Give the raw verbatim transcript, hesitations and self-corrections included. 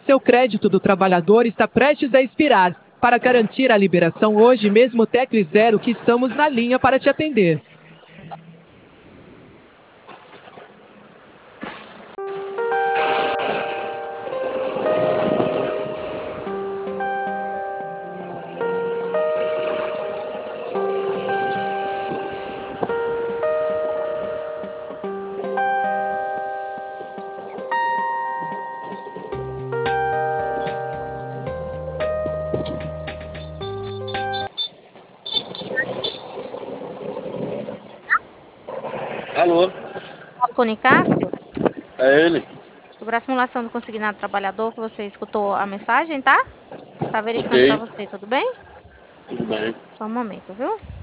seu crédito do trabalhador está prestes a expirar. Para garantir a liberação hoje mesmo, tecle zero que estamos na linha para te atender. Alô, Fala com o Nicásio, é ele? sobre a simulação do consignado trabalhador, que você escutou a mensagem, tá? Tá verificando Ok, para você, tudo bem? tudo bem. Só um momento, viu?